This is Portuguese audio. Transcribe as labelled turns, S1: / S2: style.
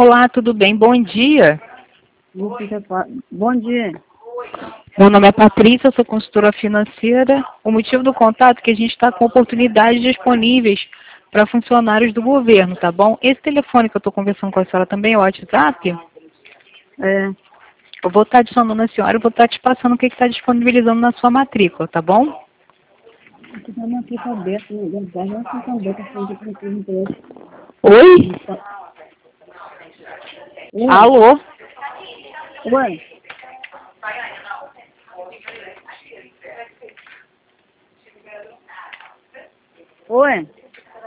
S1: Olá, tudo bem? Bom dia.
S2: Bom dia.
S1: Meu nome é Patrícia, eu sou consultora financeira. O motivo do contato é que a gente está com oportunidades disponíveis para funcionários do governo, tá bom? Esse telefone que eu estou conversando com a senhora também é o WhatsApp?
S2: É,
S1: Eu vou estar adicionando a senhora, eu vou estar te passando o que está disponibilizando na sua matrícula, tá bom?
S2: aqui tá uma fica aberta, na verdade, não fica aberta, frente para o interesse.
S1: Oi? Alô?
S2: Ué, oi.